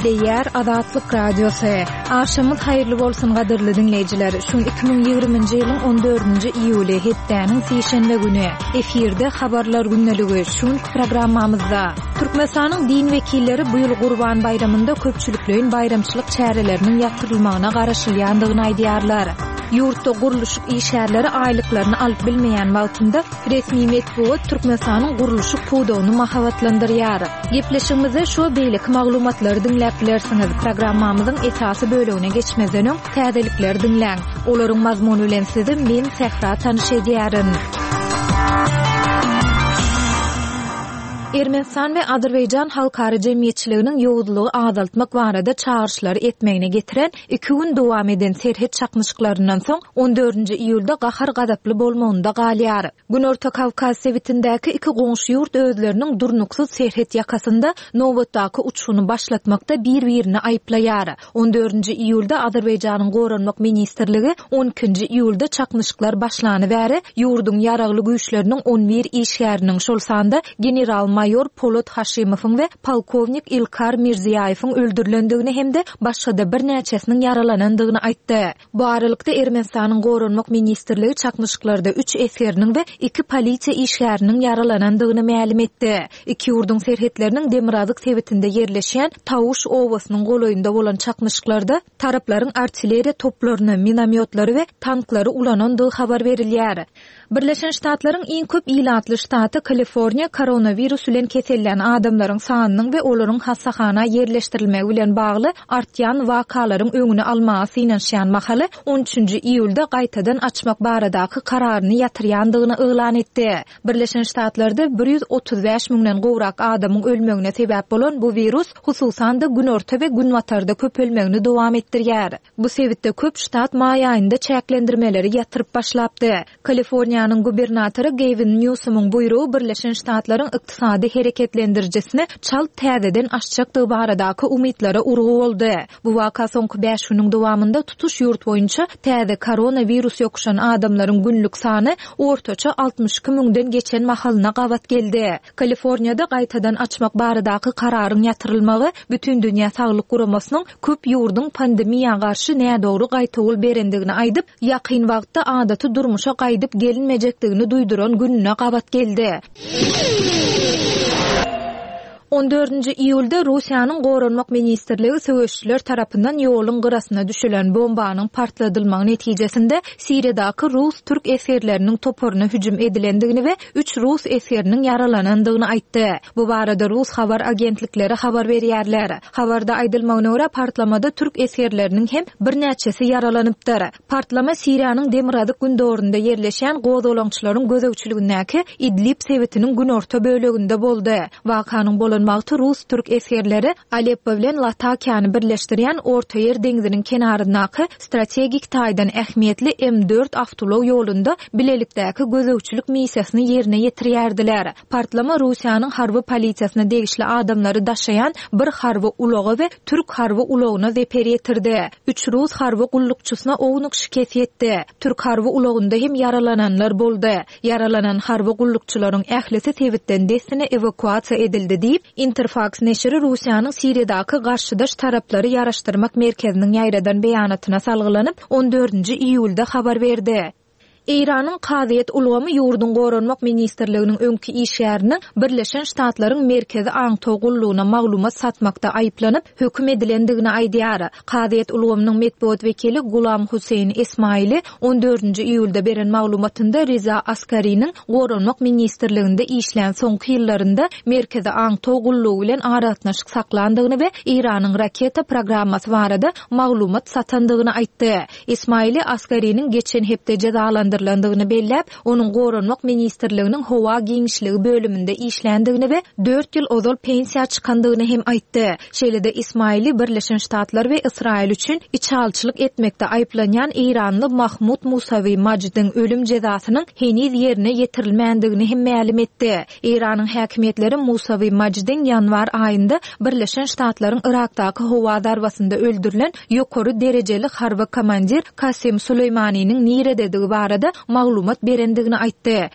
Diýär Azatlyk Radiosu. Aşamyz haýyrly bolsun gadyrly dinleýijiler. Şu 2020-nji ýylyň 14-nji iýuly hepdeniň seşenbe güni efirde habarlar günneligi şu programmamyzda Türkmenistanyň din wekilleri bu ýyl Gurban bayramynda köpçüliklerin bayramçylyk çärelerini ýatyrylmagyna garaşylýandygyny aýdýarlar. Ýurtda guruluşyk işgärleri aýlyklaryny alyp bilmeýän wagtynda resmi medeniýet Türkmenistanyň guruluşyk puwdagyny mahabatlandyrýar. Gepleşigimizde şu beýlik maglumatlary dinläp bilersiňiz. Programmamyzyň esasy bölegine geçmezden öň täzelikleri dinläň. Olaryň mazmuny bilen sizi men Sehra tanyş edýärim. Ermenistan we Azerbaýjan halkary jemgyýetçiliginiň ýowuzlygy azaltmak barada çağrışlary etmegine getiren 2 gün dowam eden serhet çakmyşyklarynyň soň 14-nji iýulda gahar gadaply bolmagynda galýar. Günorta Kawkaz sewitindäki 2 goňşy ýurt özleriniň durnuksuz serhet ýakasynda nowbatdaky uçuşyny başlatmakda bir-birini aýplaýar. 14-nji iýulda Azerbaýjanyň Goranmak ministrligi 12-nji iýulda çakmyşyklar başlany bäri ýurdun ýaragly güýçleriniň 11 işgäriniň şol sanda general Mayor Polat Haşimowyň we polkovnik İlkar Mirziýaýewiň öldürilendigini hemde başga bir näçesiniň yaralanandygyny aýtdy. Bu aralykda Ermenistanyň Goranmak ministrligi çakmyşyklarda 3 eseriniň we 2 polisiýa işgäriniň yaralanandygyny ma'lum etdi. 2 ýurdun serhetleriniň Demirazık sewitinde ýerleşýän Tavuş owasynyň golaýynda bolan çakmyşyklarda taraplaryň artilleriýa toplaryny, minamyotlary we tanklary ulanandygy habar berilýär. Birleşen Ştatlaryň iň köp ilatly ştaty Kaliforniýa koronavirus bilen kesellän adamlaryň sanynyň we olaryň hassahana ýerleşdirilmegi bilen bagly artýan wakalaryň öňüni almagy synanýan mahaly 13-nji iýulda gaýtadan açmak baradaky kararyny ýatyrýandygyny elan etdi. Birleşen Ştatlarda 135 miňden gowrak adamyň ölmegine sebäp bolan bu virus hususan da günorta we günwatarda köp ölmegini dowam etdirýär. Bu sebäpde köp ştat maý aýynda çäklendirmeleri ýatyryp başlapdy. Kaliforniýanyň gubernatory Gavin Newsomyň buýrugy Birleşen Ştatlaryň ykdysady hereketlendirjisini çal täzeden açjakdygy baradaky umytlara urgu boldy. Bu waka soňky 5 güniň dowamında tutuş ýurt boýunça täze koronavirus ýokuşan adamlaryň günlük sany ortaça 62 miňden geçen mahalyna gawat geldi. Kaliforniýada gaýtadan açmak baradaky kararyň ýatyrylmagy bütün dünýä saglyk guramasynyň köp ýurdun pandemiýaga garşy nädogry gaýtawul berendigini aýdyp, ýakyn wagtda adaty durmuşa gaýdyp gelinmejekdigini duýduran gününe gawat geldi. 14-nji iýulda Russiýanyň Goranmak ministrligi söwüşçüler tarapyndan ýoluň gyrasyna düşülen bombanyň partladylmagy netijesinde Siriýadaky Rus-Türk eserleriniň toporuny hüjüm edilendigini we 3 Rus eseriniň yaralanandygyny aýtdy. Bu barada Rus habar agentlikleri habar berýärler. Habarda aýdylmagyna görä partlamada Türk eserleriniň hem bir näçesi yaralanypdyr. Partlama Siriýanyň Demirazık gündorunda ýerleşýän gowdalaňçylaryň gözegçiligindäki Idlib sewitiniň günorta böleginde boldy. Wakanyň bolan Mağtı Rus-Türk eserleri Aleppo bilen Latakiýany birleşdirýän Orta Ýer deňiziniň kenaryndaky strategik taýdan ähmiýetli M4 awtolow ýolunda bilelikdäki gözegçilik missiýasyny ýerine ýetirýärdiler. Partlama Russiýanyň harby polisiýasyna degişli adamlary daşaýan bir harby ulagy we Türk harby ulagyna zeper ýetirdi. 3 Rus harby gullukçysyna ownuk şikayet etdi. Türk harby ulagynda hem yaralananlar boldy. Yaralanan harby gullukçylaryň ählisi sebitden desine evakuasiýa edildi diýip Interfax neşri Russiýanyň Siriýadaky garşydaş taraplary ýaraşdyrmak merkeziniň ýaýradan beýanatyna salgylanyp 14-nji iýulda habar berdi. İran'ın Qadiyet Ulgamy ýurdun Goranmak ministrliginiň öňki işgäriniň Birleşen Ştatlaryň merkezi aňtaw gullugyna maglumat satmakda aýplanyp hökm edilendigini aýdýar. Qadiyet Ulgamynyň medeniýet wekili Gulam Huseyn Esmaili 14-nji iýulda beren maglumatynda Reza Askariniň Goranmak ministrliginde işlän soňky ýyllarynda merkezi aňtaw gullugy bilen aratnaşyk saklandygyny we İranyň raketa programmasy barada maglumat satandygyny aýtdy. Esmaili Askariniň geçen hepde cezalandyryldygyny belläp, onuň Goranmak ministrliginiň howa giňişligi bölüminde işländigini we 4 ýyl ozal pensiýa çykandygyny hem aýtdy. Şeýle-de Ismaili Birleşen Ştatlar we Israil üçin içalçylyk etmekde aýplanýan İranly Mahmud Musawi Majdyň ölüm jezasynyň heniz ýerine ýetirilmändigini hem ma'lum etdi. İranyň häkimetleri Musawi Majdyň ýanwar aýynda Birleşen Ştatlaryň Irakdaky howa darbasynda öldürilen ýokary derejeli harby komandir Kasim Süleýmanyň nirededigi barada maglumat berendigini aýtdy.